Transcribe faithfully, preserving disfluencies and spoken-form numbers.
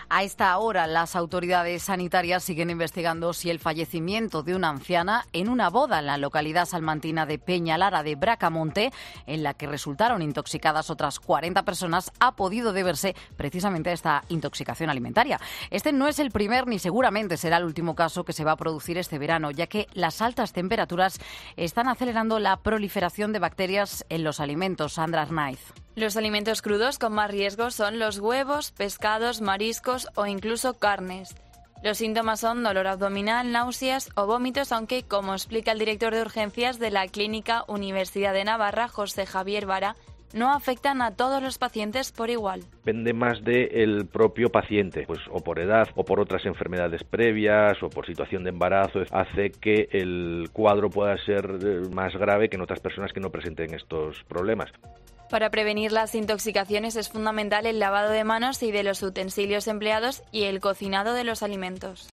A esta hora, las autoridades sanitarias siguen investigando si el fallecimiento de una anciana en una boda en la localidad salmantina de Peñalara de Bracamonte, en la que resultaron intoxicadas otras cuarenta personas, ha podido deberse precisamente a esta intoxicación alimentaria. Este no es el primer ni seguramente será el último caso que se va a producir este verano, ya que las altas temperaturas están acelerando la proliferación de bacterias en los alimentos. Sandra Arnaiz. Los alimentos crudos con más riesgo son los huevos, pescados, mariscos o incluso carnes. Los síntomas son dolor abdominal, náuseas o vómitos, aunque, como explica el director de urgencias de la Clínica Universidad de Navarra, José Javier Vara, no afectan a todos los pacientes por igual. Depende más del propio paciente, pues o por edad o por otras enfermedades previas o por situación de embarazo, hace que el cuadro pueda ser más grave que en otras personas que no presenten estos problemas. Para prevenir las intoxicaciones es fundamental el lavado de manos y de los utensilios empleados y el cocinado de los alimentos.